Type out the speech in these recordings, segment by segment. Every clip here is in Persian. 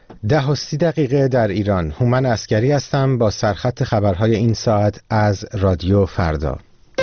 10:30 در ایران. هومن عسکری هستم با سرخط خبرهای این ساعت از رادیو فردا.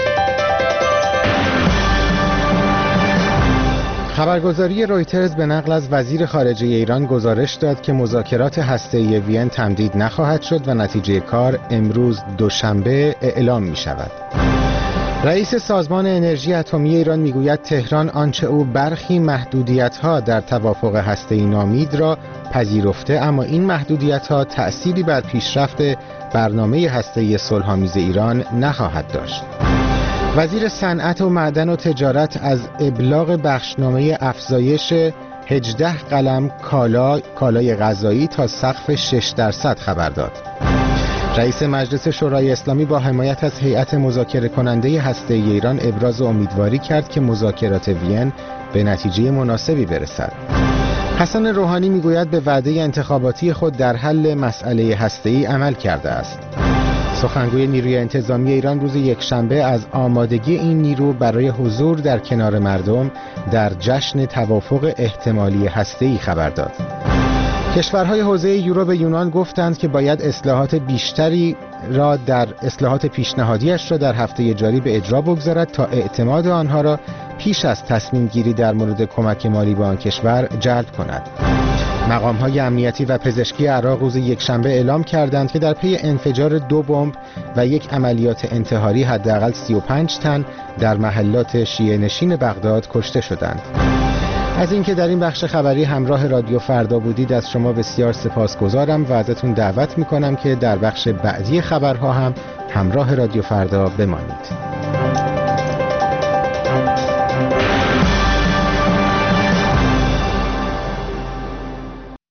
خبرگزاری رویترز به نقل از وزیر خارجه ایران گزارش داد که مذاکرات هسته‌ای وین تمدید نخواهد شد و نتیجه کار امروز دوشنبه اعلام می شود. رئیس سازمان انرژی اتمی ایران میگوید تهران آنچه او برخی محدودیت‌ها در توافق هسته‌ای نامید را پذیرفته، اما این محدودیت‌ها تأثیری بر پیشرفت برنامه هسته‌ای صلح‌آمیز ایران نخواهد داشت. وزیر صنعت و معدن و تجارت از ابلاغ بخشنامه افزایش 18 قلم کالای غذایی تا سقف 6% خبر داد. رئیس مجلس شورای اسلامی با حمایت از هیئت مذاکره کننده هسته‌ای ایران ابراز امیدواری کرد که مذاکرات وین به نتیجه مناسبی برسد. حسن روحانی میگوید به وعده انتخاباتی خود در حل مسئله هسته‌ای عمل کرده است. سخنگوی نیروی انتظامی ایران روز یکشنبه از آمادگی این نیرو برای حضور در کنار مردم در جشن توافق احتمالی هسته‌ای خبر داد. کشورهای حوزه یورو به یونان گفتند که باید اصلاحات بیشتری را در اصلاحات پیشنهادیش را در هفته جاری به اجرا بگذارد تا اعتماد آنها را پیش از تصمیم گیری در مورد کمک مالی به آن کشور جلب کند. مقام‌های امنیتی و پزشکی عراق روز یکشنبه اعلام کردند که در پی انفجار 2 بمب و یک عملیات انتحاری حداقل 35 تن در محلات شیعه نشین بغداد کشته شدند. از اینکه در این بخش خبری همراه رادیو فردا بودید از شما بسیار سپاسگزارم و ازتون دعوت میکنم که در بخش بعدی خبرها هم همراه رادیو فردا بمانید.